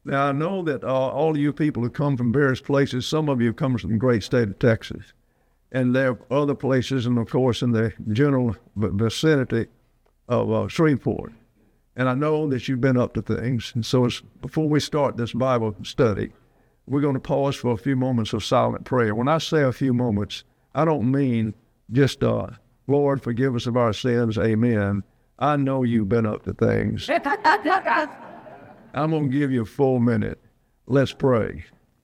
Now, I know that all of you people who come from various places, some of you come from the great state of Texas, and there are other places, and of course in the general vicinity of Shreveport. And I know that you've been up to things. And so before we start this Bible study, we're going to pause for a few moments of silent prayer. When I say a few moments, I don't mean just, Lord, forgive us of our sins, amen. I know you've been up to things. I'm going to give you a full minute. Let's pray.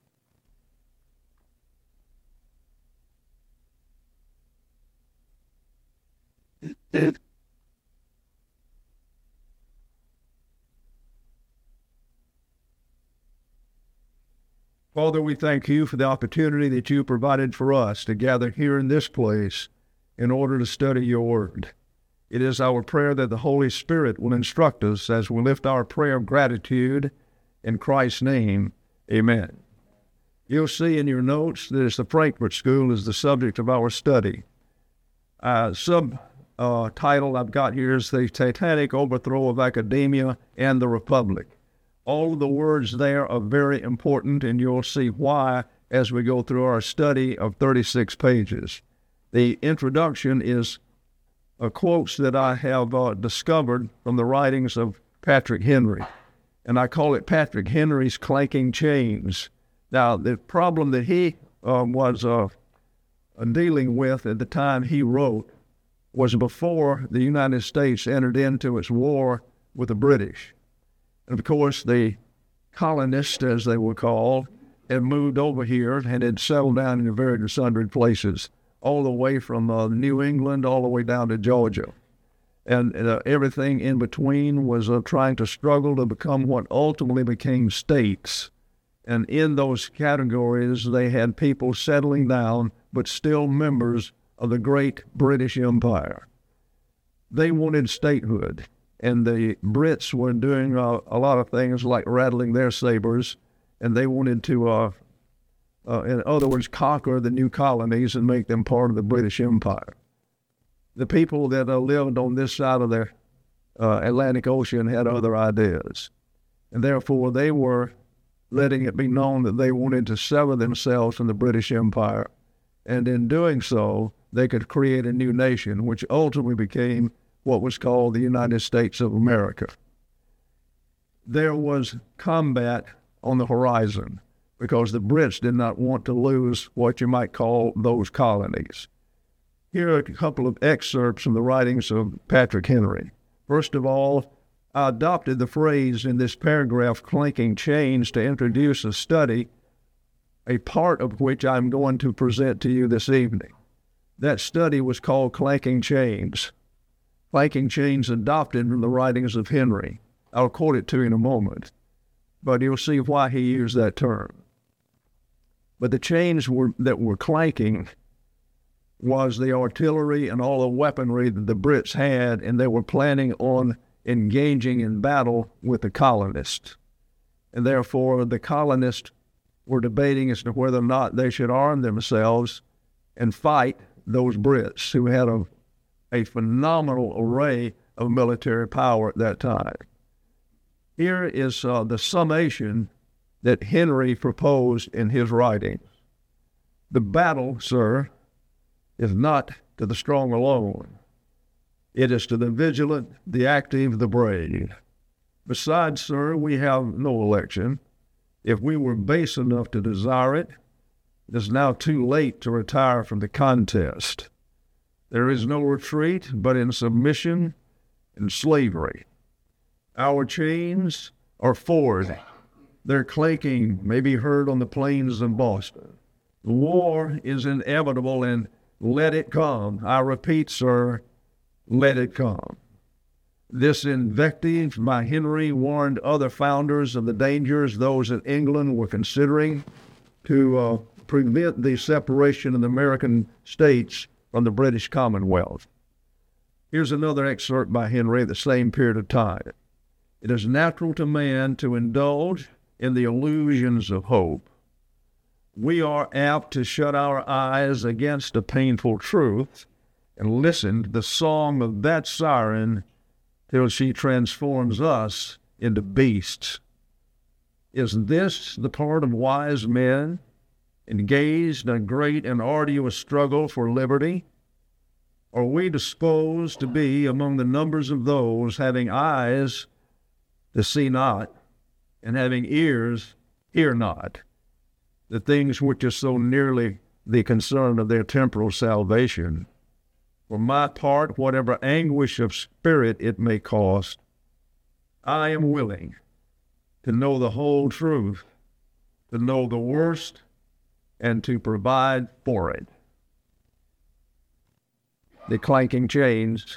Father, we thank you for the opportunity that you provided for us to gather here in this place in order to study your word. It is our prayer that the Holy Spirit will instruct us as we lift our prayer of gratitude in Christ's name. Amen. You'll see in your notes that the Frankfurt School is the subject of our study. Subtitle I've got here is The Satanic Overthrow of Academia and the Republic. All of the words there are very important, and you'll see why as we go through our study of 36 pages. The introduction is quotes that I have discovered from the writings of Patrick Henry, and I call it Patrick Henry's Clanking Chains. Now, the problem that he was dealing with at the time he wrote was before the United States entered into its war with the British. And of course, the colonists, as they were called, had moved over here and had settled down in various sundry places, all the way from New England all the way down to Georgia. And everything in between was trying to struggle to become what ultimately became states. And in those categories, they had people settling down, but still members of the great British Empire. They wanted statehood, and the Brits were doing a lot of things like rattling their sabers, and they wanted to in other words, conquer the new colonies and make them part of the British Empire. The people that lived on this side of the Atlantic Ocean had other ideas, and therefore they were letting it be known that they wanted to sever themselves from the British Empire, and in doing so, they could create a new nation, which ultimately became what was called the United States of America. There was combat on the horizon, because the Brits did not want to lose what you might call those colonies. Here are a couple of excerpts from the writings of Patrick Henry. First of all, I adopted the phrase in this paragraph, clanking chains, to introduce a study, a part of which I'm going to present to you this evening. That study was called Clanking Chains. Clanking Chains adopted from the writings of Henry. I'll quote it to you in a moment, but you'll see why he used that term. But the chains that were clanking was the artillery and all the weaponry that the Brits had, and they were planning on engaging in battle with the colonists. And therefore, the colonists were debating as to whether or not they should arm themselves and fight those Brits who had a phenomenal array of military power at that time. Here is the summation that Henry proposed in his writings. The battle, sir, is not to the strong alone. It is to the vigilant, the active, the brave. Besides, sir, we have no election. If we were base enough to desire it, it is now too late to retire from the contest. There is no retreat but in submission and slavery. Our chains are forward. Their clanking may be heard on the plains of Boston. War is inevitable, and let it come. I repeat, sir, let it come. This invective by Henry warned other founders of the dangers those in England were considering to prevent the separation of the American states from the British Commonwealth. Here's another excerpt by Henry at the same period of time. It is natural to man to indulge in the illusions of hope. We are apt to shut our eyes against a painful truth and listen to the song of that siren till she transforms us into beasts. Is this the part of wise men engaged in a great and arduous struggle for liberty? Are we disposed to be among the numbers of those having eyes to see not, and having ears hear not, the things which are so nearly the concern of their temporal salvation? For my part, whatever anguish of spirit it may cost, I am willing to know the whole truth, to know the worst, and to provide for it. The clanking chains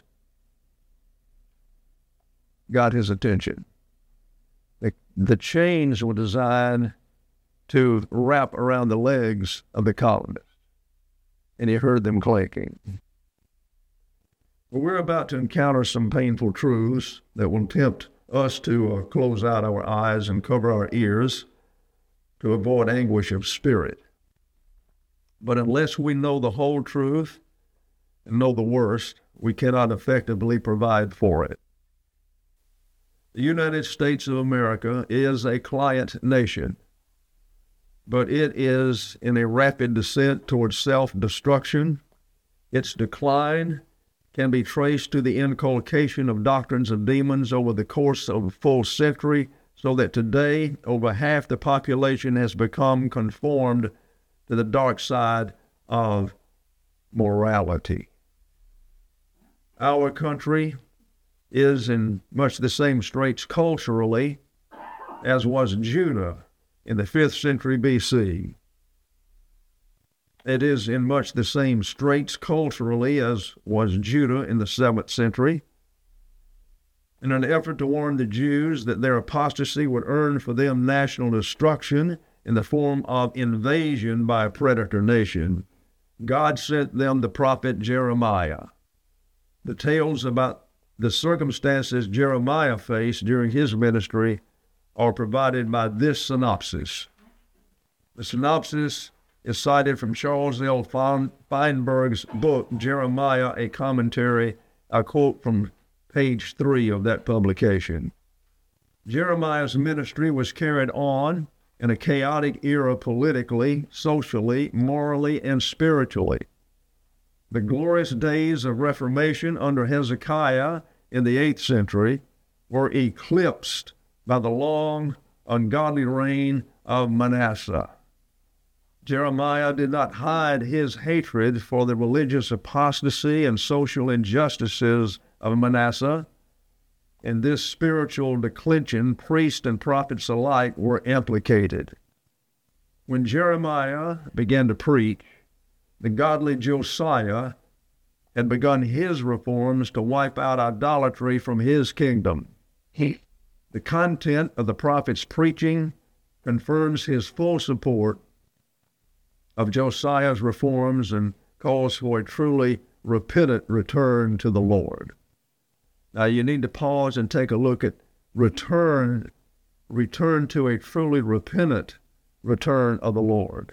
got his attention. The chains were designed to wrap around the legs of the colonists, and he heard them clanking. Well, we're about to encounter some painful truths that will tempt us to close out our eyes and cover our ears to avoid anguish of spirit. But unless we know the whole truth and know the worst, we cannot effectively provide for it. The United States of America is a client nation, but it is in a rapid descent towards self-destruction. Its decline can be traced to the inculcation of doctrines of demons over the course of a full century, so that today over half the population has become conformed to the dark side of morality. Our country is in much the same straits culturally as was Judah in the 5th century BC. It is in much the same straits culturally as was Judah in the 7th century. In an effort to warn the Jews that their apostasy would earn for them national destruction in the form of invasion by a predator nation, God sent them the prophet Jeremiah. The tales about the circumstances Jeremiah faced during his ministry are provided by this synopsis. The synopsis is cited from Charles L. Feinberg's book, Jeremiah, a Commentary. I quote from page 3 of that publication. Jeremiah's ministry was carried on in a chaotic era politically, socially, morally, and spiritually. The glorious days of Reformation under Hezekiah in the 8th century were eclipsed by the long, ungodly reign of Manasseh. Jeremiah did not hide his hatred for the religious apostasy and social injustices of Manasseh. In this spiritual declension, priests and prophets alike were implicated. When Jeremiah began to preach, the godly Josiah had begun his reforms to wipe out idolatry from his kingdom. The content of the prophet's preaching confirms his full support of Josiah's reforms and calls for a truly repentant return to the Lord. Now you need to pause and take a look at return to a truly repentant return of the Lord.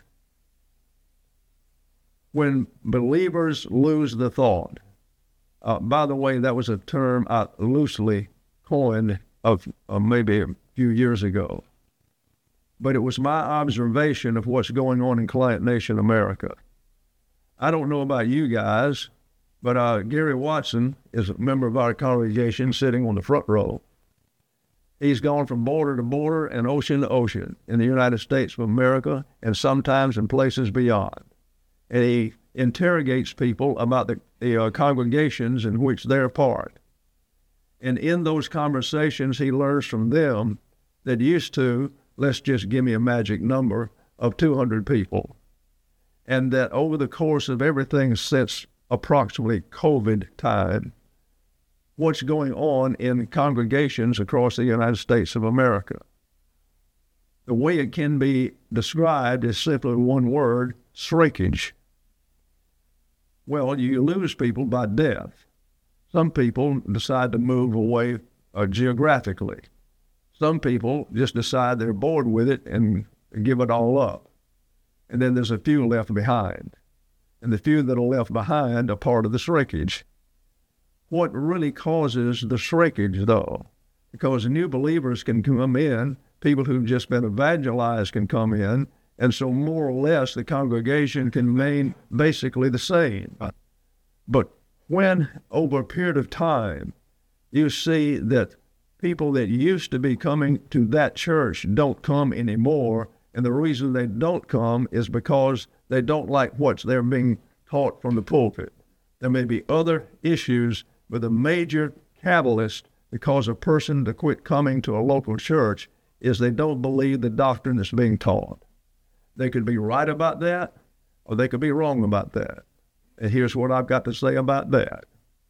When believers lose the thought, by the way, that was a term I loosely coined of maybe a few years ago, but it was my observation of what's going on in Client Nation America. I don't know about you guys, but Gary Watson is a member of our congregation sitting on the front row. He's gone from border to border and ocean to ocean in the United States of America and sometimes in places beyond. And he interrogates people about the congregations in which they're part. And in those conversations, he learns from them that used to, let's just give me a magic number, of 200 people. And that over the course of everything since approximately COVID time, what's going on in congregations across the United States of America. The way it can be described is simply one word: shrinkage. Well, you lose people by death. Some people decide to move away geographically. Some people just decide they're bored with it and give it all up. And then there's a few left behind. And the few that are left behind are part of the shrinkage. What really causes the shrinkage, though? Because new believers can come in people who've just been evangelized can come in, and so more or less the congregation can remain basically the same. But when over a period of time you see that people that used to be coming to that church don't come anymore, and the reason they don't come is because they don't like what they're being taught from the pulpit. There may be other issues, but the major catalyst that cause a person to quit coming to a local church is they don't believe the doctrine that's being taught. They could be right about that, or they could be wrong about that. And here's what I've got to say about that.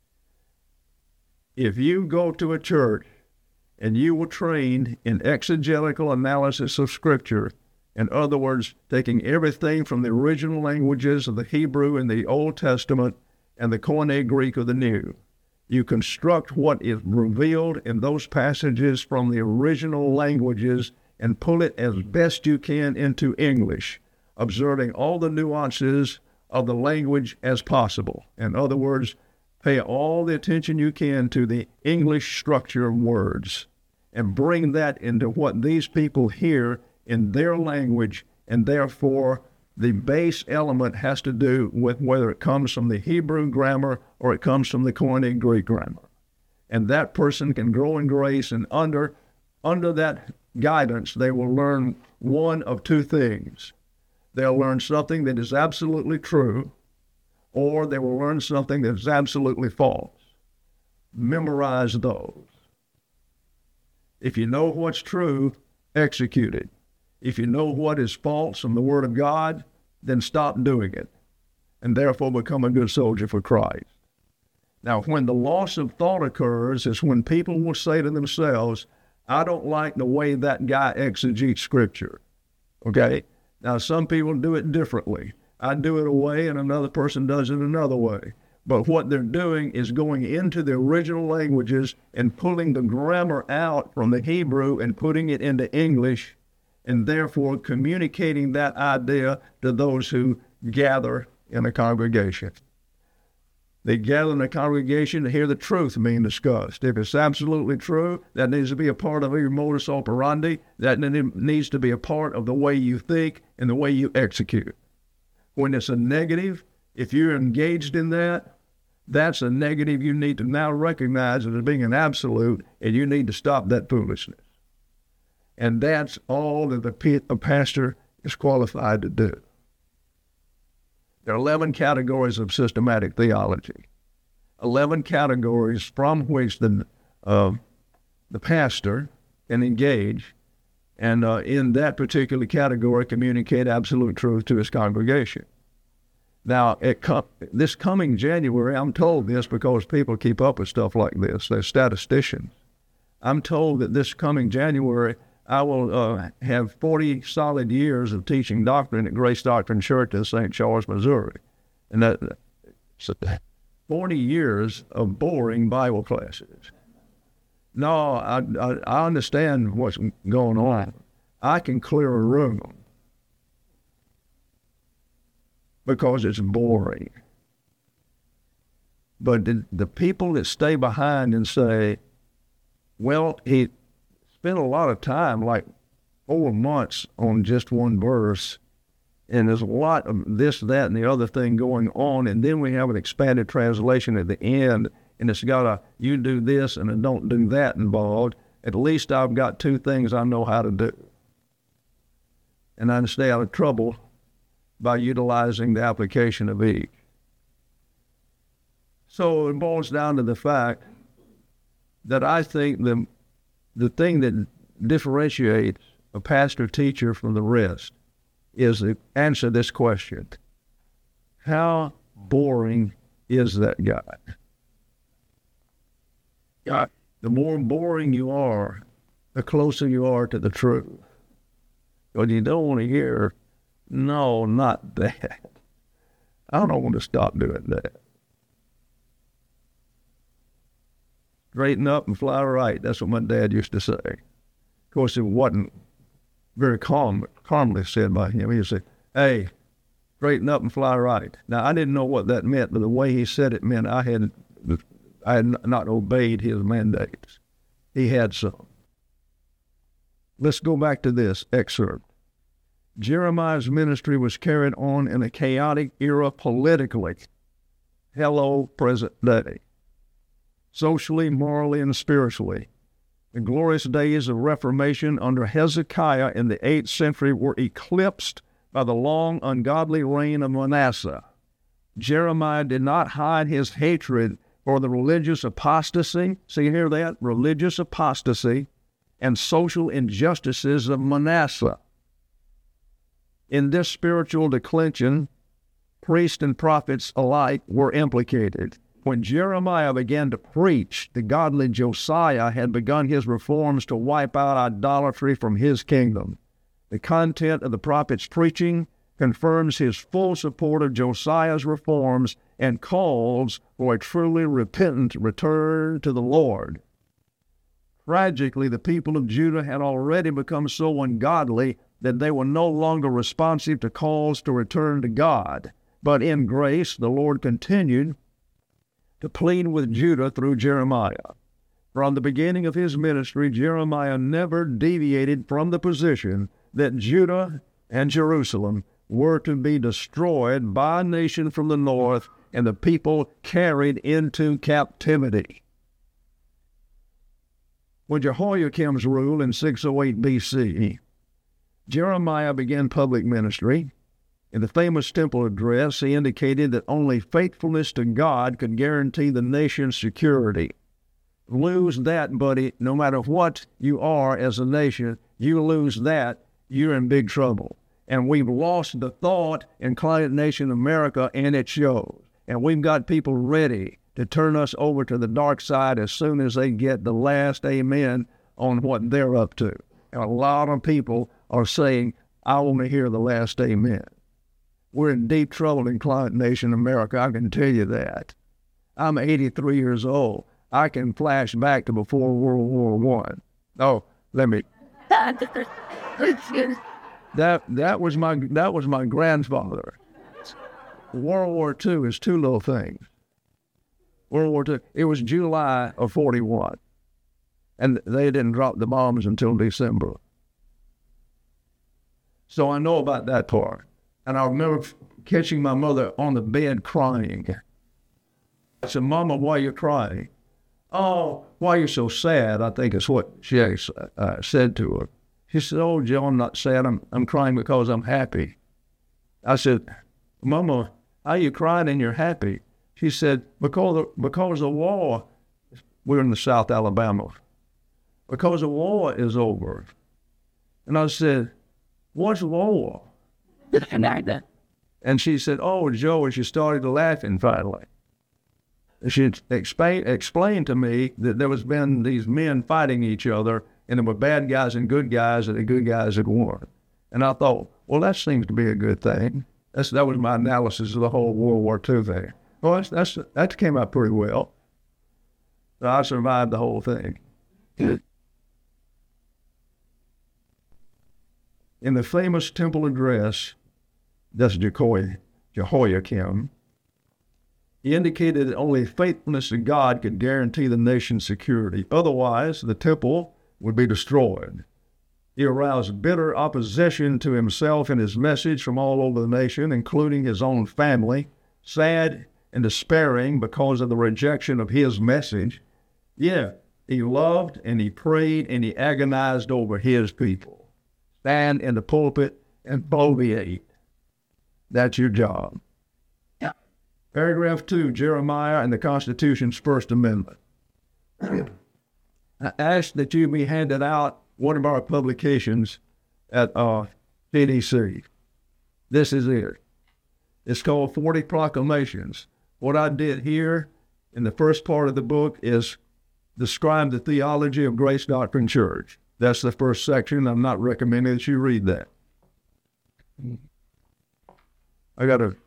If you go to a church and you were trained in exegetical analysis of Scripture, in other words, taking everything from the original languages of the Hebrew in the Old Testament and the Koine Greek of the New, you construct what is revealed in those passages from the original languages and pull it as best you can into English, observing all the nuances of the language as possible. In other words, pay all the attention you can to the English structure of words and bring that into what these people hear in their language, and therefore the base element has to do with whether it comes from the Hebrew grammar or it comes from the Koine Greek grammar. And that person can grow in grace, and under that guidance, they will learn one of two things. They'll learn something that is absolutely true, or they will learn something that is absolutely false. Memorize those. If you know what's true, execute it. If you know what is false from the Word of God, then stop doing it, and therefore become a good soldier for Christ. Now, when the loss of thought occurs is when people will say to themselves, I don't like the way that guy exegetes Scripture. Okay? Now, some people do it differently. I do it a way, and another person does it another way. But what they're doing is going into the original languages and pulling the grammar out from the Hebrew and putting it into English, and therefore communicating that idea to those who gather in a congregation. They gather in a congregation to hear the truth being discussed. If it's absolutely true, that needs to be a part of your modus operandi. That needs to be a part of the way you think and the way you execute. When it's a negative, if you're engaged in that, that's a negative you need to now recognize as being an absolute, and you need to stop that foolishness. And that's all that a pastor is qualified to do. There are 11 categories of systematic theology, 11 categories from which the pastor can engage, and in that particular category communicate absolute truth to his congregation. Now, this coming January, I'm told this because people keep up with stuff like this. They're statisticians. I'm told that this coming January, I will have 40 solid years of teaching doctrine at Grace Doctrine Church in St. Charles, Missouri. And that's 40 years of boring Bible classes. No, I understand what's going on. I can clear a room because it's boring. But the people that stay behind and say, well, he spent a lot of time, like 4 months, on just one verse, and there's a lot of this, that, and the other thing going on, and then we have an expanded translation at the end, and it's got a you do this and a don't do that involved. At least I've got two things I know how to do. And I can stay out of trouble by utilizing the application of each. So it boils down to the fact that I think the thing that differentiates a pastor teacher from the rest is to answer this question: how boring is that guy? The more boring you are, the closer you are to the truth. But you don't want to hear, no, not that. I don't want to stop doing that. Straighten up and fly right. That's what my dad used to say. Of course, it wasn't very calmly said by him. He would say, hey, straighten up and fly right. Now, I didn't know what that meant, but the way he said it meant I had not obeyed his mandates. He had some. Let's go back to this excerpt. Jeremiah's ministry was carried on in a chaotic era politically. Hello, present day. Socially, morally, and spiritually. The glorious days of Reformation under Hezekiah in the 8th century were eclipsed by the long, ungodly reign of Manasseh. Jeremiah did not hide his hatred for the religious apostasy, see, hear that? Religious apostasy and social injustices of Manasseh. In this spiritual declension, priests and prophets alike were implicated. When Jeremiah began to preach, the godly Josiah had begun his reforms to wipe out idolatry from his kingdom. The content of the prophet's preaching confirms his full support of Josiah's reforms and calls for a truly repentant return to the Lord. Tragically, the people of Judah had already become so ungodly that they were no longer responsive to calls to return to God. But in grace, the Lord continued to plead with Judah through Jeremiah. From the beginning of his ministry, Jeremiah never deviated from the position that Judah and Jerusalem were to be destroyed by a nation from the north and the people carried into captivity. When Jehoiakim's rule in 608 B.C., Jeremiah began public ministry. In the famous temple address, he indicated that only faithfulness to God could guarantee the nation's security. Lose that, buddy, no matter what you are as a nation, you lose that, you're in big trouble. And we've lost the thought in Client Nation America, and it shows. And we've got people ready to turn us over to the dark side as soon as they get the last amen on what they're up to. And a lot of people are saying, I want to hear the last amen. We're in deep trouble in Client Nation America, I can tell you that. I'm 83 years old. I can flash back to before World War I. Oh, let me. That was my grandfather. World War II is two little things. World War II, it was July of 41, and they didn't drop the bombs until December. So I know about that part. And I remember catching my mother on the bed crying. I said, Mama, why are you crying? Oh, why are you so sad? I think is what she said to her. She said, oh, Joe, I'm not sad. I'm crying because I'm happy. I said, Mama, how are you crying and you're happy? She said, because the war, we're in the South Alabama, because the war is over. And I said, what's war? And she said, oh, Joe, and she started laughing finally. She explained to me that there was been these men fighting each other, and there were bad guys and the good guys had won. And I thought, well, that seems to be a good thing. That was my analysis of the whole World War II thing. Well, that came out pretty well. So I survived the whole thing. In the famous temple address, that's Jehoiakim, he indicated that only faithfulness to God could guarantee the nation's security. Otherwise, the temple would be destroyed. He aroused bitter opposition to himself and his message from all over the nation, including his own family, sad and despairing because of the rejection of his message. Yeah, he loved and he prayed and he agonized over his people. Stand in the pulpit and bloviate. That's your job. Yeah. Paragraph 2, Jeremiah and the Constitution's First Amendment. I ask that you be handed out one of our publications at CDC. This is it. It's called 40 Proclamations. What I did here in the first part of the book is describe the theology of Grace Doctrine Church. That's the first section. I'm not recommending that you read that. I got to...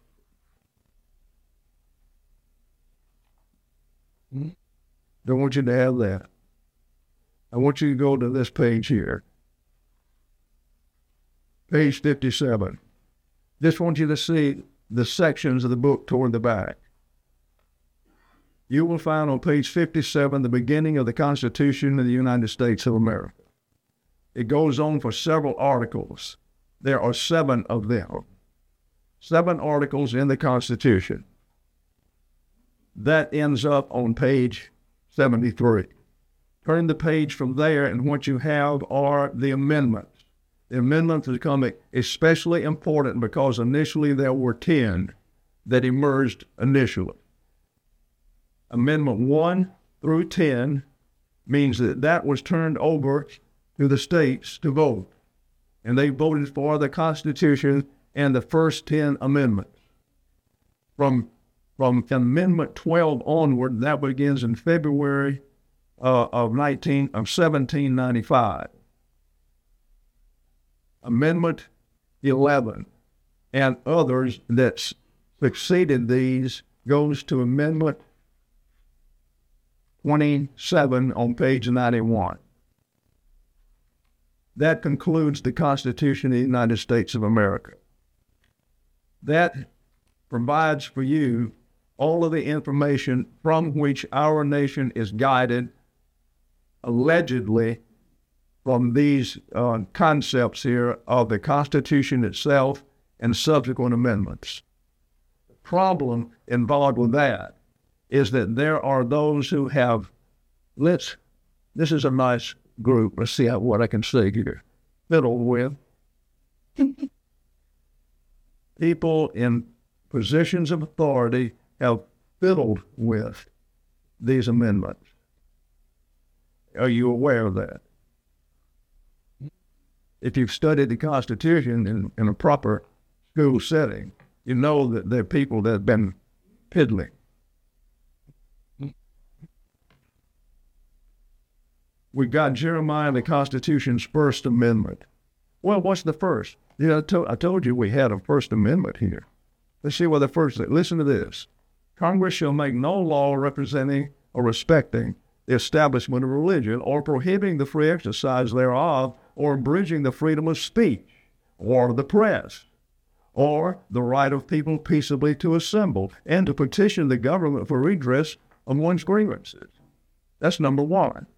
Don't want you to have that. I want you to go to this page here. Page 57. Just want you to see the sections of the book toward the back. You will find on page 57 the beginning of the Constitution of the United States of America. It goes on for several articles. There are 7 of them. 7 articles in the Constitution. That ends up on page 73. Turn the page from there, and what you have are the amendments. The amendments become especially important because initially there were 10 that emerged initially. Amendment 1 through 10 means that was turned over to the states to vote. And they voted for the Constitution and the first 10 amendments. From Amendment 12 onward, that begins in February of 1795. Amendment 11 and others that succeeded these goes to Amendment 27 on page 91. That concludes the Constitution of the United States of America. That provides for you all of the information from which our nation is guided, allegedly, from these concepts here of the Constitution itself and subsequent amendments. The problem involved with that is that there are those who have, this is a nice group, let's see what I can say here, fiddled with. People in positions of authority have fiddled with these amendments. Are you aware of that? If you've studied the Constitution in a proper school setting, you know that there are people that have been piddling. We got Jeremiah, the Constitution's First Amendment. Well, what's the first? I told you we had a First Amendment here. Let's see what the first is. Listen to this. Congress shall make no law representing or respecting the establishment of religion or prohibiting the free exercise thereof or abridging the freedom of speech or the press or the right of people peaceably to assemble and to petition the government for redress of one's grievances. That's number 1.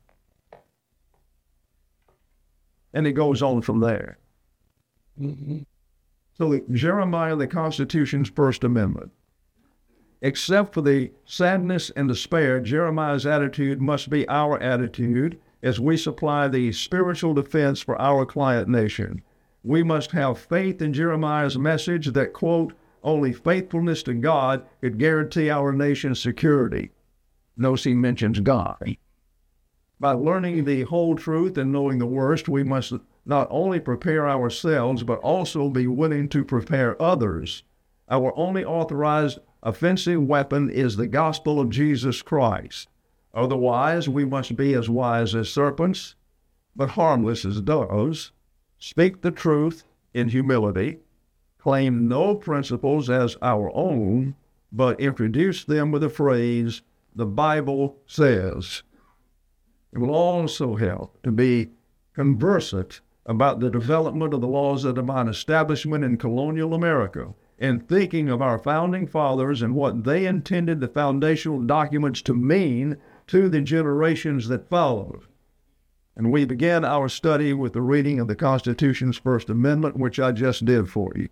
And it goes on from there. Mm-hmm. So Jeremiah, the Constitution's First Amendment. Except for the sadness and despair, Jeremiah's attitude must be our attitude as we supply the spiritual defense for our client nation. We must have faith in Jeremiah's message that, quote, only faithfulness to God could guarantee our nation's security. Notice he mentions God. By learning the whole truth and knowing the worst, we must not only prepare ourselves, but also be willing to prepare others. Our only authorized offensive weapon is the gospel of Jesus Christ. Otherwise, we must be as wise as serpents, but harmless as doves, speak the truth in humility, claim no principles as our own, but introduce them with the phrase, the Bible says. It will also help to be conversant about the development of the laws of divine establishment in colonial America and thinking of our founding fathers and what they intended the foundational documents to mean to the generations that followed. And we began our study with the reading of the Constitution's First Amendment, which I just did for you.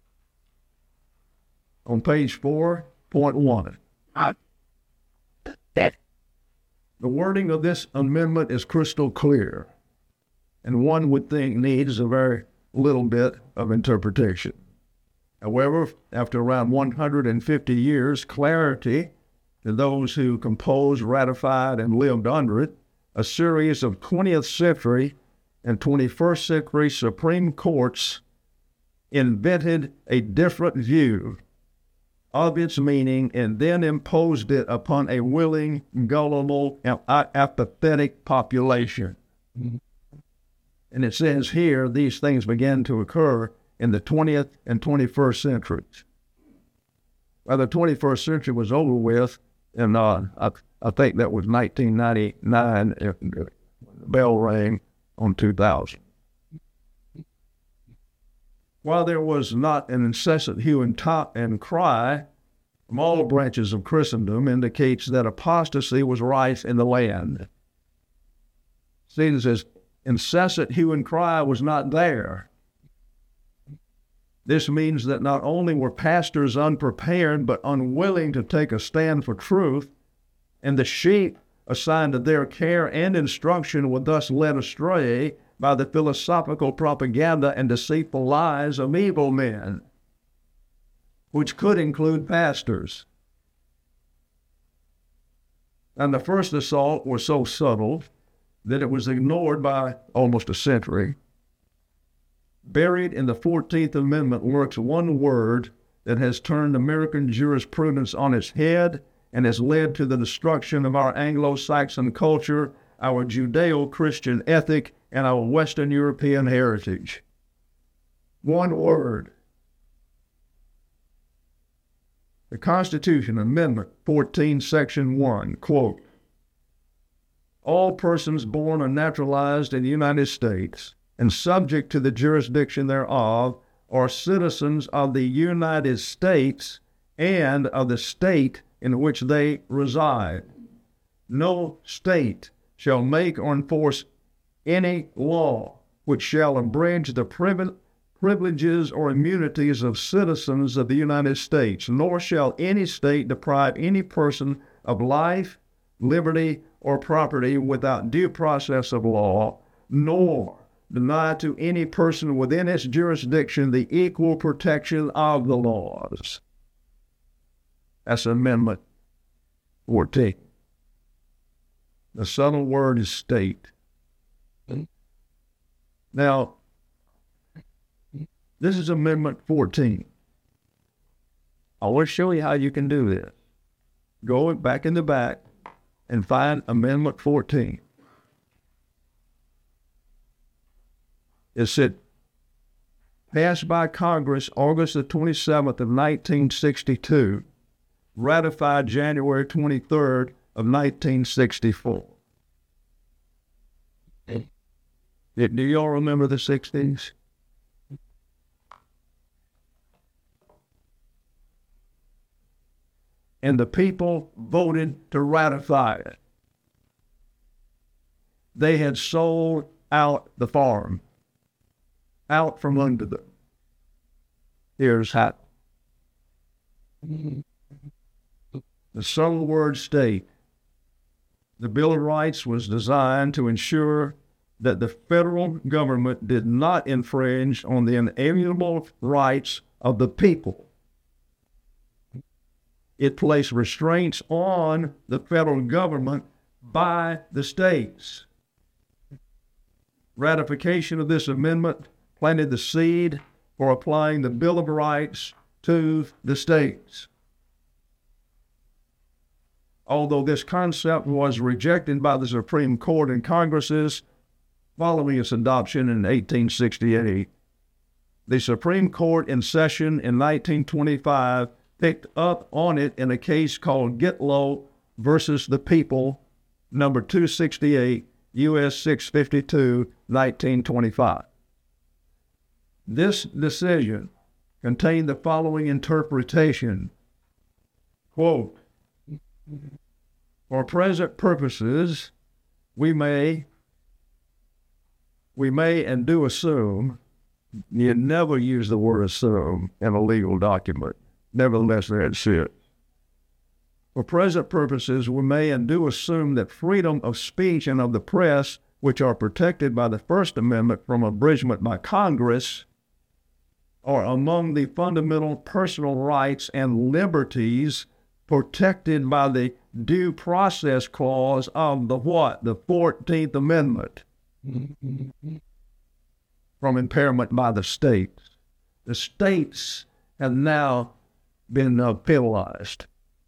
On page 4.1. The wording of this amendment is crystal clear, and one would think needs a very little bit of interpretation. However, after around 150 years, clarity to those who composed, ratified, and lived under it, a series of 20th century and 21st century Supreme Courts invented a different view of its meaning and then imposed it upon a willing, gullible, and apathetic population. Mm-hmm. And it says here, these things began to occur in the 20th and 21st centuries. Well, the 21st century was over with, and I think that was 1999, the bell rang on 2000. While there was not an incessant hue and cry from all branches of Christendom, indicates that apostasy was rife in the land. Seems as incessant hue and cry was not there. This means that not only were pastors unprepared but unwilling to take a stand for truth, and the sheep assigned to their care and instruction were thus led astray by the philosophical propaganda and deceitful lies of evil men, which could include pastors. And the first assault was so subtle that it was ignored by almost a century. Buried in the 14th Amendment lurks one word that has turned American jurisprudence on its head and has led to the destruction of our Anglo-Saxon culture, our Judeo-Christian ethic, and our Western European heritage. One word. The Constitution, Amendment 14, Section 1, quote, "All persons born or naturalized in the United States and subject to the jurisdiction thereof are citizens of the United States and of the state in which they reside. No state shall make or enforce any law which shall abridge the privileges or immunities of citizens of the United States, nor shall any state deprive any person of life, liberty, or property without due process of law, nor deny to any person within its jurisdiction the equal protection of the laws." That's Amendment 14. The subtle word is state. Now, this is Amendment 14. I want to show you how you can do this. Go back in the back and find Amendment 14. It said, passed by Congress August the 27th of 1962, ratified January 23rd of 1964. Do y'all remember the 60s? And the people voted to ratify it. They had sold out the farm, out from under them. Here's how. The subtle word state. The Bill of Rights was designed to ensure that the federal government did not infringe on the inalienable rights of the people. It placed restraints on the federal government by the states. Ratification of this amendment planted the seed for applying the Bill of Rights to the states. Although this concept was rejected by the Supreme Court and Congresses following its adoption in 1868, the Supreme Court in session in 1925 picked up on it in a case called Gitlow versus the People, number 268, U.S. 652, 1925. This decision contained the following interpretation, quote, "For present purposes, we may and do assume," you never use the word assume in a legal document. Nevertheless, that's it. "For present purposes, we may and do assume that freedom of speech and of the press, which are protected by the First Amendment from abridgment by Congress, are among the fundamental personal rights and liberties protected by the Due Process Clause of the what? The 14th Amendment from impairment by the states." The states have now been penalized.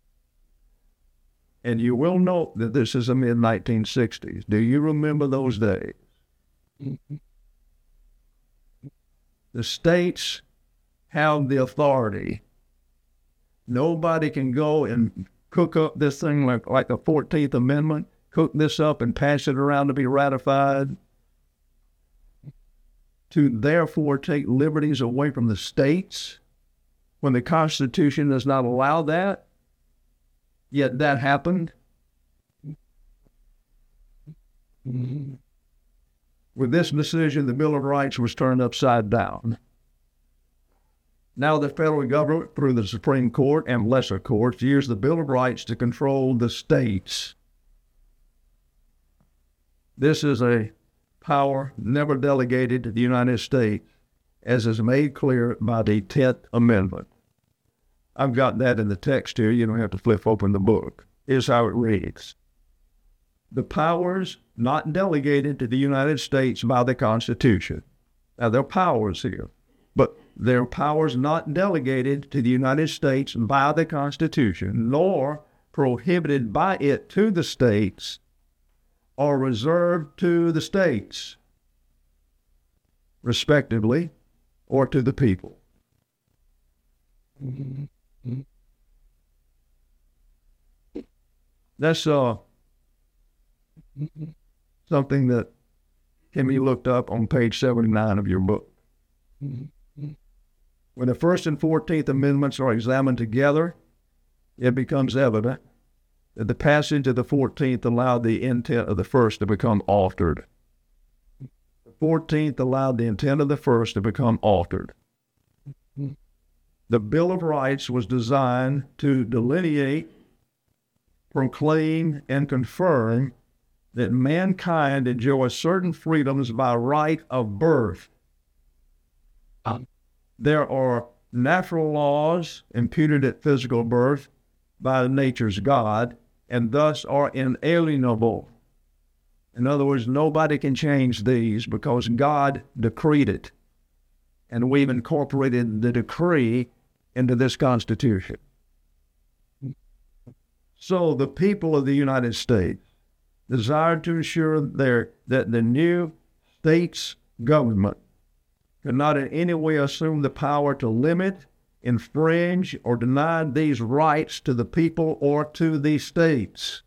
And you will note that this is the mid-1960s. Do you remember those days? The states have the authority. Nobody can go and cook up this thing like the 14th Amendment, cook this up and pass it around to be ratified, to therefore take liberties away from the states when the Constitution does not allow that. Yet that happened. With this decision, the Bill of Rights was turned upside down. Now the federal government, through the Supreme Court and lesser courts, used the Bill of Rights to control the states. This is a power never delegated to the United States, as is made clear by the 10th Amendment. I've got that in the text here. You don't have to flip open the book. Here's how it reads. The powers not delegated to the United States by the Constitution. Now, there are powers here, but there are powers not delegated to the United States by the Constitution, nor prohibited by it to the states, are reserved to the states, respectively, or to the people. That's something that can be looked up on page 79 of your book. When the First and 14th Amendments are examined together, it becomes evident that the passage of the 14th allowed the intent of the first to become altered. The 14th allowed the intent of the first to become altered. The Bill of Rights was designed to delineate, proclaim, and confirm that mankind enjoys certain freedoms by right of birth. There are natural laws imputed at physical birth by nature's God, and thus are inalienable. In other words, nobody can change these because God decreed it, and we've incorporated the decree into this Constitution. So the people of the United States desired to ensure that the new state's government could not in any way assume the power to limit, infringe, or deny these rights to the people or to the states.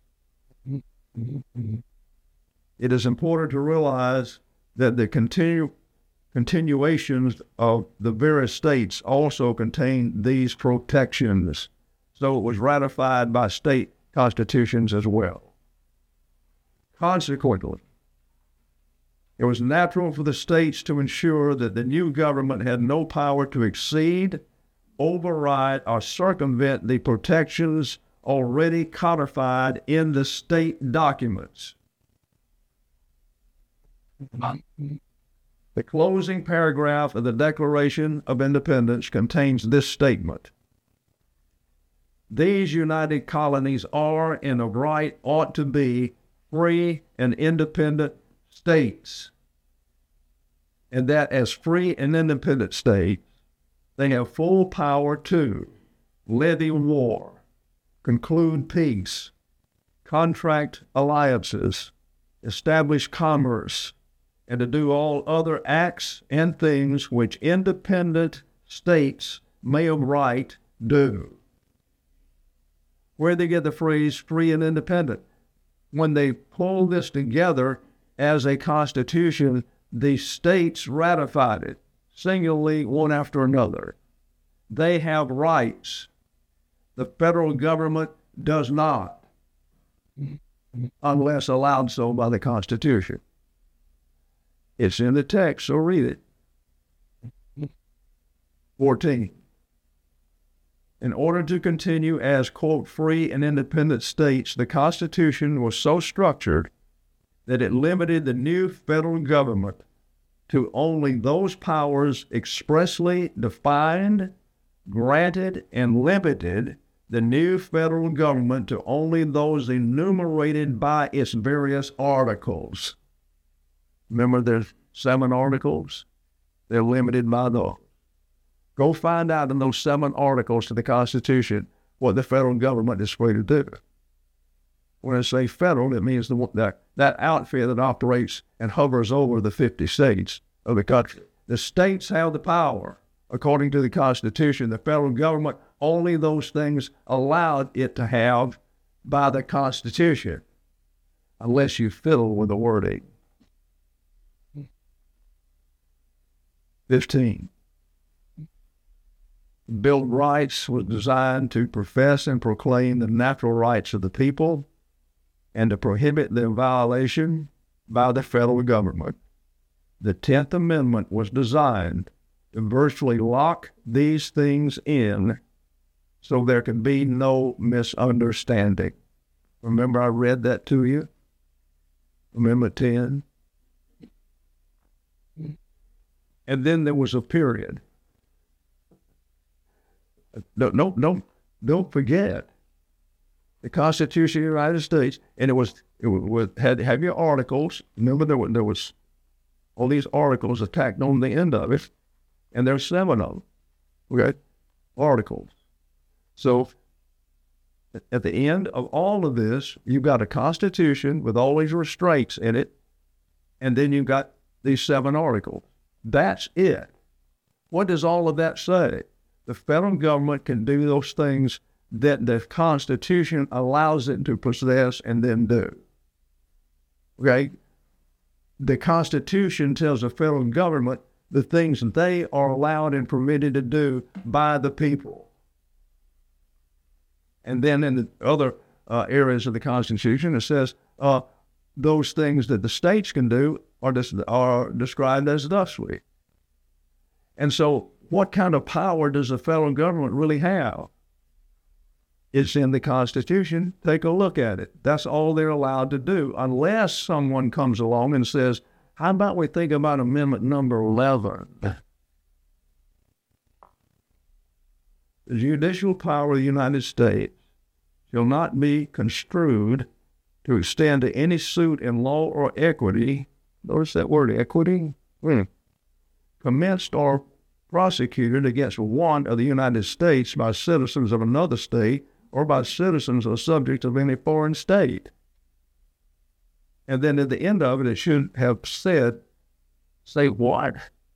It is important to realize that the continuations of the various states also contain these protections, so it was ratified by state constitutions as well. Consequently, it was natural for the states to ensure that the new government had no power to exceed, override, or circumvent the protections already codified in the state documents. The closing paragraph of the Declaration of Independence contains this statement. These united colonies are, and of right ought to be, free and independent states, and that as free and independent states, they have full power to levy war, conclude peace, contract alliances, establish commerce, and to do all other acts and things which independent states may of right do. Where they get the phrase free and independent? When they pull this together as a constitution, the states ratified it, singularly, one after another. They have rights. The federal government does not, unless allowed so by the Constitution. It's in the text, so read it. 14. In order to continue as, quote, free and independent states, the Constitution was so structured that it limited the new federal government to only those powers expressly defined, granted, and limited the new federal government to only those enumerated by its various articles. Remember, there's 7 articles? They're limited by those. Go find out in those 7 articles to the Constitution what the federal government is free to do. When I say federal, it means that outfit that operates and hovers over the 50 states of the country. The states have the power, according to the Constitution. The federal government, only those things allowed it to have by the Constitution, unless you fiddle with the wording. 15. The Bill of Rights was designed to profess and proclaim the natural rights of the people and to prohibit their violation by the federal government. The 10th Amendment was designed to virtually lock these things in so there can be no misunderstanding. Remember I read that to you? Amendment 10. And then there was a period. Don't forget. The Constitution of the United States, and it had your articles. Remember there was all these articles attacked on the end of it, and there's 7 of them. Okay, articles. So at the end of all of this, you've got a Constitution with all these restraints in it, and then you've got these 7 articles. That's it. What does all of that say? The federal government can do those things that the Constitution allows it to possess and then do. Okay? The Constitution tells the federal government the things they are allowed and permitted to do by the people. And then in the other areas of the Constitution, it says those things that the states can do are described as thusly. And so what kind of power does the federal government really have? It's in the Constitution. Take a look at it. That's all they're allowed to do, unless someone comes along and says, how about we think about Amendment number 11? The judicial power of the United States shall not be construed to extend to any suit in law or equity. Notice that word, equity? Commenced or prosecuted against one of the United States by citizens of another state or by citizens or subjects of any foreign state. And then at the end of it, it should have said, say what?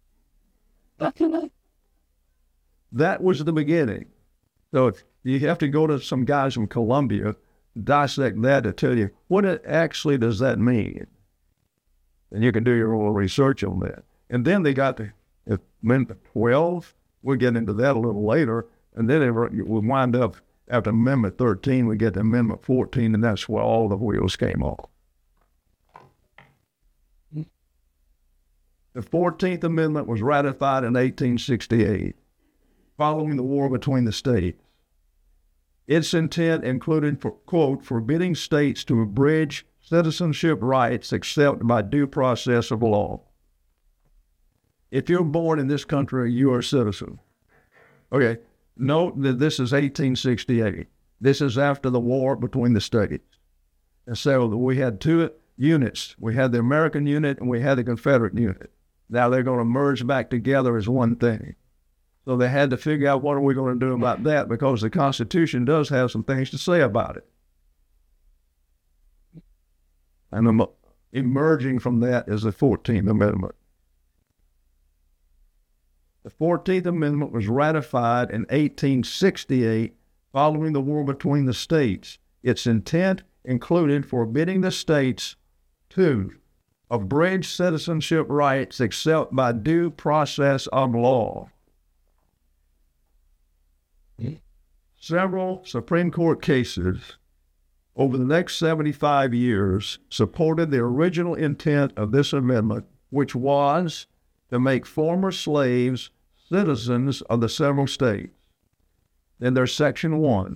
That was the beginning. So you have to go to some guys from Columbia, dissect that to tell you, what actually does that mean? And you can do your own research on that. And then they got the Amendment 12. We'll get into that a little later. And then we wind up, after Amendment 13, we get to Amendment 14, and that's where all the wheels came off. The 14th Amendment was ratified in 1868, following the war between the states. Its intent included, quote, forbidding states to abridge citizenship rights except by due process of law. If you're born in this country, you are a citizen. Okay, note that this is 1868. This is after the war between the states. And so we had 2 units. We had the American unit and we had the Confederate unit. Now they're going to merge back together as one thing. So they had to figure out what are we going to do about that, because the Constitution does have some things to say about it. And emerging from that is the 14th Amendment. The 14th Amendment was ratified in 1868 following the war between the states. Its intent included forbidding the states to abridge citizenship rights except by due process of law. Several Supreme Court cases over the next 75 years supported the original intent of this amendment, which was to make former slaves citizens of the several states. Then there's Section 1.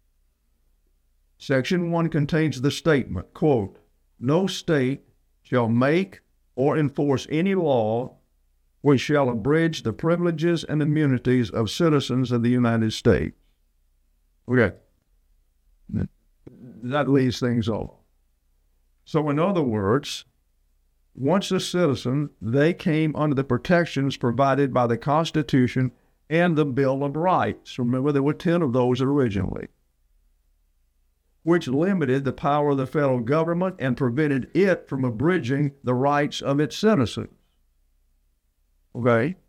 Section 1 contains the statement, quote, no state shall make or enforce any law which shall abridge the privileges and immunities of citizens of the United States. Okay. That leaves things off. So in other words, once a citizen, they came under the protections provided by the Constitution and the Bill of Rights. Remember, there were 10 of those originally, which limited the power of the federal government and prevented it from abridging the rights of its citizens. Okay?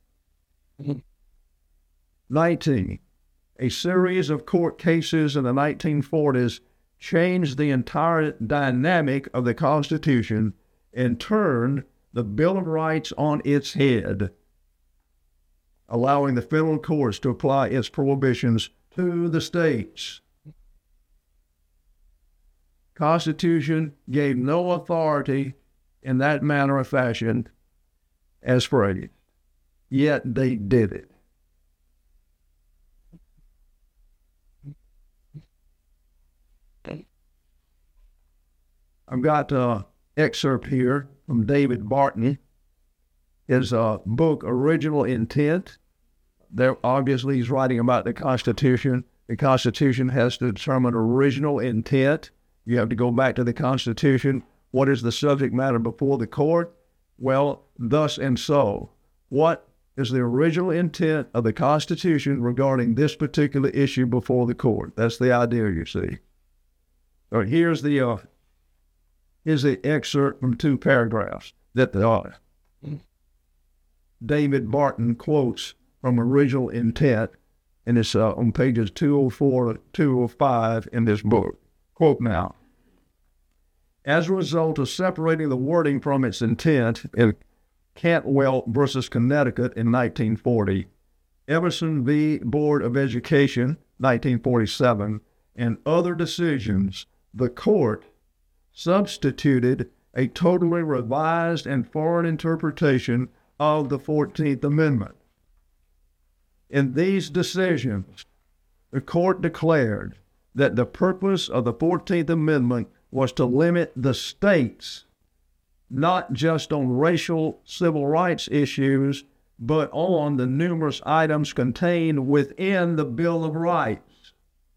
19. A series of court cases in the 1940s changed the entire dynamic of the Constitution and turned the Bill of Rights on its head, allowing the federal courts to apply its prohibitions to the states. Constitution gave no authority in that manner of fashion as phrased, yet they did it. I've got an excerpt here from David Barton, his book, Original Intent. There, obviously, he's writing about the Constitution. The Constitution has to determine original intent. You have to go back to the Constitution. What is the subject matter before the court? Well, thus and so. What is the original intent of the Constitution regarding this particular issue before the court? That's the idea, you see. So here's the excerpt from 2 paragraphs that David Barton quotes from Original Intent, and it's on pages 204 to 205 in this book. Quote now, as a result of separating the wording from its intent in Cantwell versus Connecticut in 1940, Everson v. Board of Education, 1947, and other decisions, the court substituted a totally revised and foreign interpretation of the 14th Amendment. In these decisions, the court declared that the purpose of the 14th Amendment was to limit the states, not just on racial civil rights issues, but on the numerous items contained within the Bill of Rights.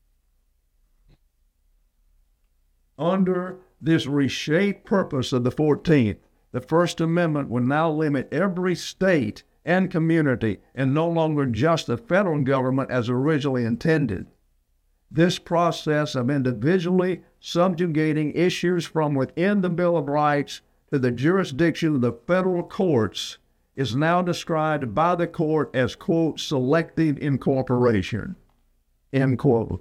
Under this reshaped purpose of the 14th, the First Amendment would now limit every state and community, and no longer just the federal government as originally intended. This process of individually subjugating issues from within the Bill of Rights to the jurisdiction of the federal courts is now described by the court as, quote, selective incorporation, end quote.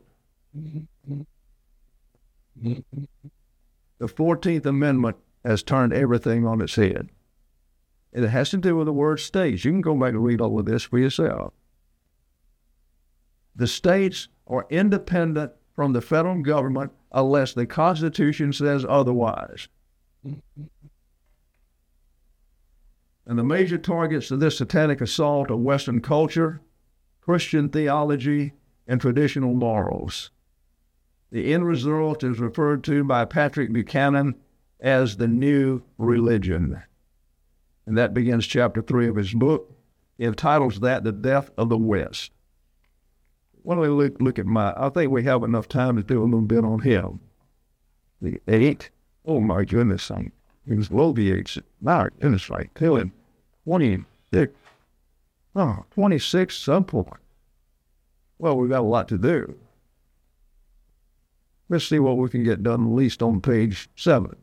The 14th Amendment has turned everything on its head. It has to do with the word states. You can go back and read all of this for yourself. The states are independent from the federal government unless the Constitution says otherwise. And the major targets of this satanic assault are Western culture, Christian theology, and traditional morals. The end result is referred to by Patrick Buchanan as the new religion. And that begins chapter 3 of his book. He entitles that The Death of the West. Why don't we look at I think we have enough time to do a little bit on him. The 8, oh my goodness, he was Loviates. My goodness, right, till him 26, 26 some point. Well, we've got a lot to do. Let's see what we can get done, at least on page 7.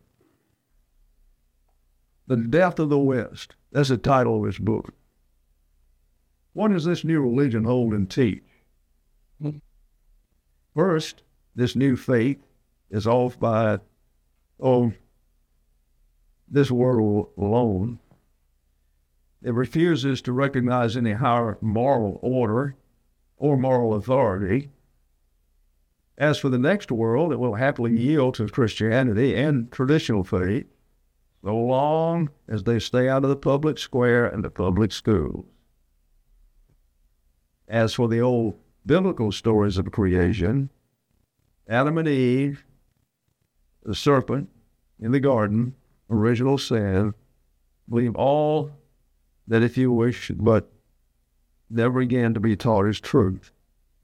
The Death of the West. That's the title of his book. What does this new religion hold and teach? First, this new faith is off by, this world alone. It refuses to recognize any higher moral order or moral authority. As for the next world, it will happily yield to Christianity and traditional faith, so long as they stay out of the public square and the public schools. As for the old biblical stories of creation, Adam and Eve, the serpent in the garden, original sin, believe all that, if you wish, but never again to be taught is truth.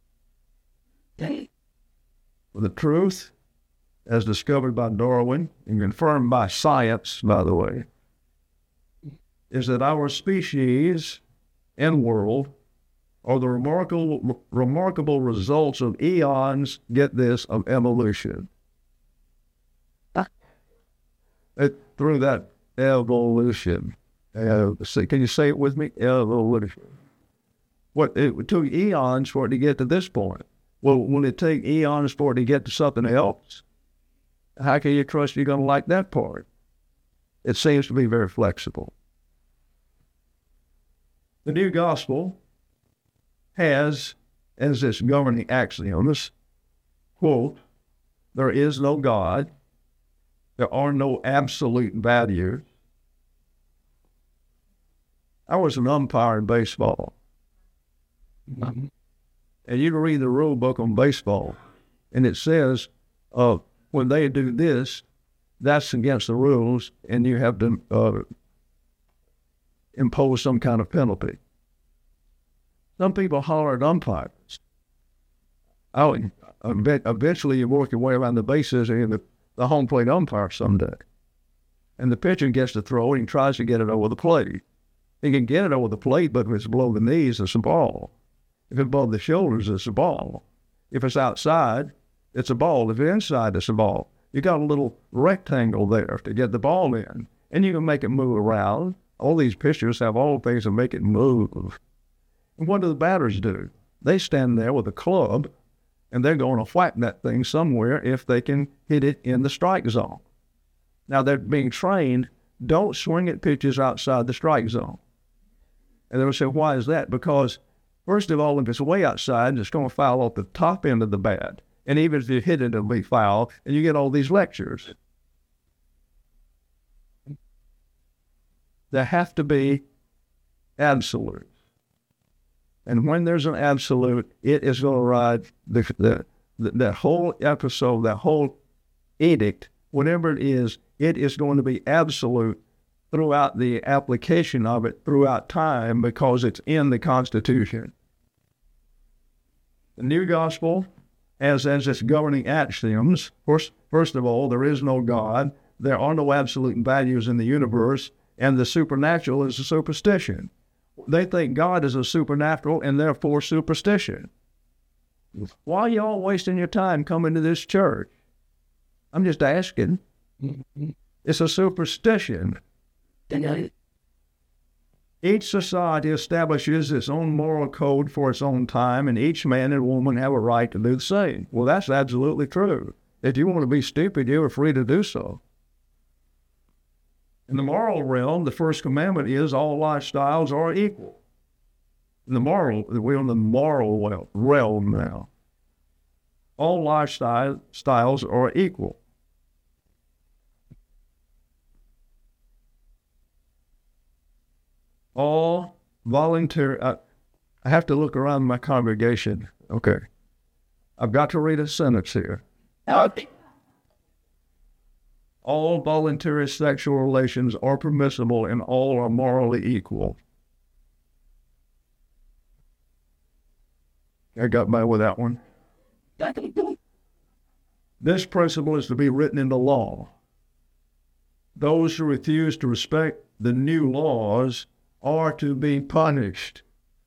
The truth, as discovered by Darwin and confirmed by science, by the way, is that our species and world are the remarkable results of eons, get this, of evolution. Through that evolution. Can you say it with me? Evolution. It took eons for it to get to this point. Well, will it take eons for it to get to something else? How can you trust you're going to like that part? It seems to be very flexible. The new gospel has, as its governing axioms, quote, there is no God, there are no absolute values, I was an umpire in baseball. And you can read the rule book on baseball, and it says when they do this, that's against the rules, and you have to impose some kind of penalty. Some people holler at umpires. Eventually you work your way around the bases and the home plate umpire someday. And the pitcher gets to throw it and tries to get it over the plate. He can get it over the plate, but if it's below the knees, it's a ball. If it's above the shoulders, it's a ball. If it's outside, it's a ball. If it's inside, it's a ball. You got a little rectangle there to get the ball in, and you can make it move around. All these pitchers have all things to make it move. And what do the batters do? They stand there with a club, and they're going to whack that thing somewhere if they can hit it in the strike zone. Now, they're being trained, don't swing at pitches outside the strike zone. And they will say, why is that? Because, first of all, if it's way outside, it's going to foul off the top end of the bat. And even if you hit it, it'll be foul, and you get all these lectures. There have to be absolutes. And when there's an absolute, it is going to ride that whole episode, that whole edict, whatever it is going to be absolute throughout the application of it throughout time because it's in the Constitution. The New Gospel has as its governing axioms, first of all, there is no God, there are no absolute values in the universe, and the supernatural is a superstition. They think God is a supernatural and therefore superstition. Why are you all wasting your time coming to this church? I'm just asking. It's a superstition. Each society establishes its own moral code for its own time, and each man and woman have a right to do the same. Well, that's absolutely true. If you want to be stupid, you are free to do so. In the moral realm, the first commandment is all lifestyles are equal. We're in the moral realm now. All lifestyles are equal. All voluntary. I have to look around my congregation. Okay. I've got to read a sentence here. All voluntary sexual relations are permissible and all are morally equal. I got by with that one. This principle is to be written into law. Those who refuse to respect the new laws are to be punished.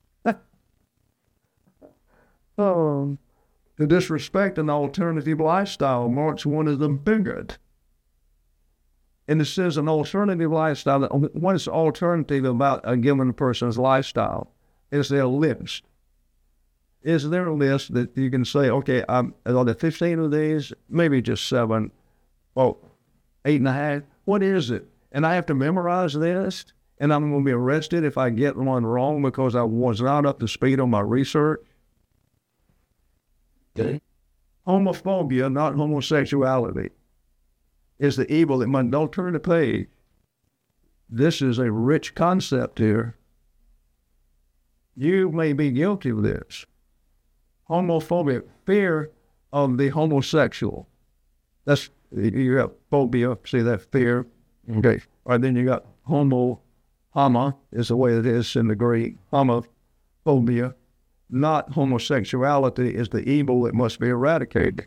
To disrespect an alternative lifestyle marks one as a bigot. And it says an alternative lifestyle, what is alternative about a given person's lifestyle? Is there a list? Is there a list that you can say, okay, are there 15 of these? Maybe just 7. Oh, 8.5. What is it? And I have to memorize this? And I'm going to be arrested if I get one wrong because I was not up to speed on my research? Okay. Homophobia, not homosexuality, is the evil that must. Don't turn the page. This is a rich concept here. You may be guilty of this. Homophobia, fear of the homosexual. That's, you got phobia, see that, fear. Okay. All right, then you got homa is the way it is in the Greek. Homophobia, not homosexuality, is the evil that must be eradicated.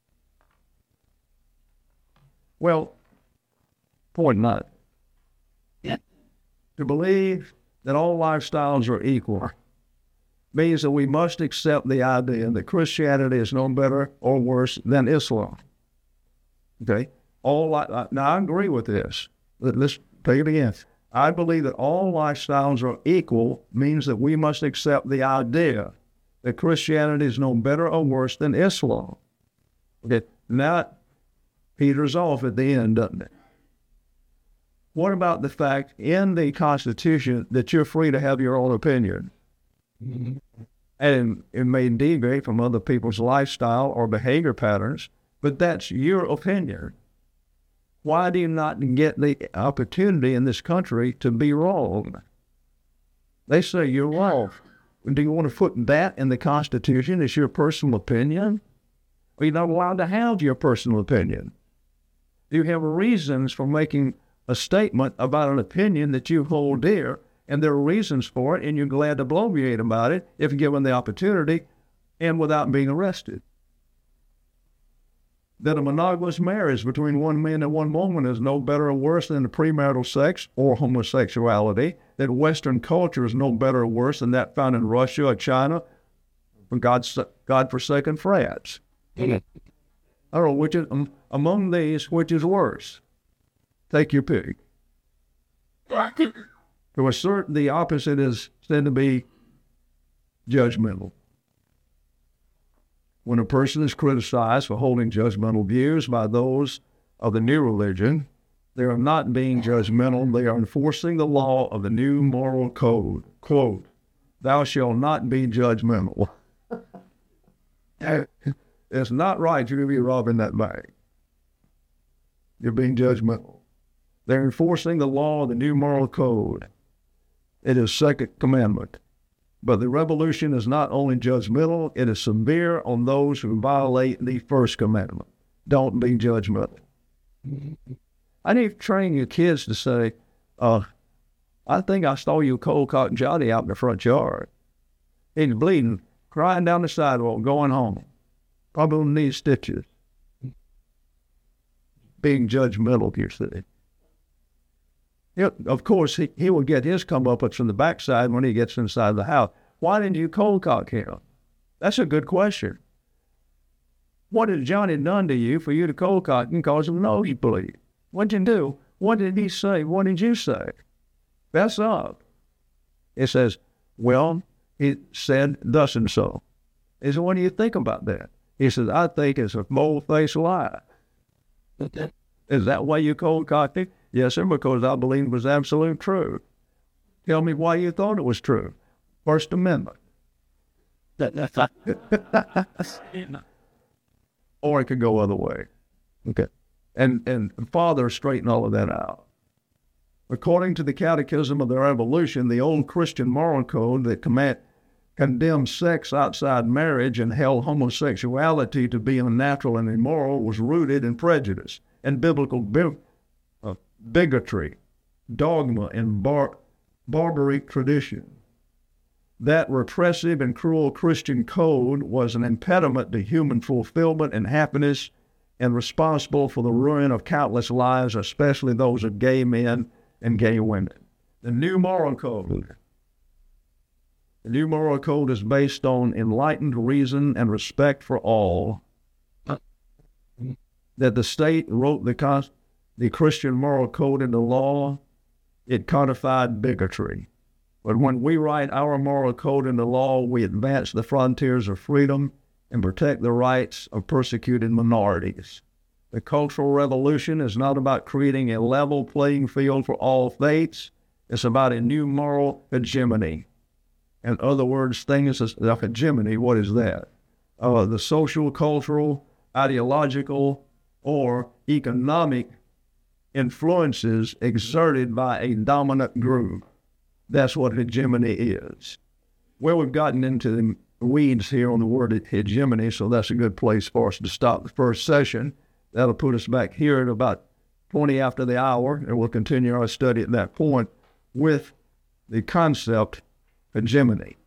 Well, point not. Yeah. To believe that all lifestyles are equal means that we must accept the idea that Christianity is no better or worse than Islam. Okay? Now, I agree with this. Let's take it again. I believe that all lifestyles are equal means that we must accept the idea that Christianity is no better or worse than Islam. Okay? Now, peters off at the end, doesn't it? What about the fact in the Constitution that you're free to have your own opinion? Mm-hmm. And it may deviate from other people's lifestyle or behavior patterns, but that's your opinion. Why do you not get the opportunity in this country to be wrong? They say you're wrong. Do you want to put that in the Constitution as your personal opinion? Or you're not allowed to have your personal opinion? Do you have reasons for making a statement about an opinion that you hold dear, and there are reasons for it, and you're glad to bloviate about it if given the opportunity and without being arrested? That a monogamous marriage between one man and one woman is no better or worse than the premarital sex or homosexuality, that Western culture is no better or worse than that found in Russia or China for God-forsaken frats. I don't know which is, among these, which is worse. Take your pick. To a certain, the opposite is said to be judgmental. When a person is criticized for holding judgmental views by those of the new religion, they are not being judgmental. They are enforcing the law of the new moral code. Quote, "Thou shalt not be judgmental." It's not right you to be robbing that bank. You're being judgmental. They're enforcing the law of the new moral code. It is second commandment. But the revolution is not only judgmental, it is severe on those who violate the first commandment. Don't be judgmental. I need to train your kids to say, I think I stole your cold cotton Johnny out in the front yard. He's bleeding, crying down the sidewalk, going home. Probably needs stitches. Being judgmental, you see. Of course, he will get his comeuppance from the backside when he gets inside the house. Why didn't you cold cock him? That's a good question. What had Johnny done to you for you to cold cock and cause him nosebleed? What'd you do? What did he say? What did you say? Fess up. It says, well, he said thus and so. He said, what do you think about that? He says, I think it's a bold-faced lie. Is that why you cold cocked it? Yes, sir, because I believe it was absolute truth. Tell me why you thought it was true. First Amendment. Or it could go other way. Okay. And Father straightened all of that out. According to the Catechism of the Revolution, the old Christian moral code that condemned sex outside marriage and held homosexuality to be unnatural and immoral was rooted in prejudice and biblical bigotry, dogma, and barbaric tradition. That repressive and cruel Christian code was an impediment to human fulfillment and happiness and responsible for the ruin of countless lives, especially those of gay men and gay women. The new moral code. The new moral code is based on enlightened reason and respect for all. That the state wrote the Christian moral code into law, it codified bigotry. But when we write our moral code into law, we advance the frontiers of freedom and protect the rights of persecuted minorities. The Cultural Revolution is not about creating a level playing field for all faiths. It's about a new moral hegemony. In other words, things like hegemony, what is that? The social, cultural, ideological, or economic influences exerted by a dominant group. That's what hegemony is. Well, we've gotten into the weeds here on the word hegemony, so that's a good place for us to stop the first session. That'll put us back here at about 20 after the hour, and we'll continue our study at that point with the concept hegemony.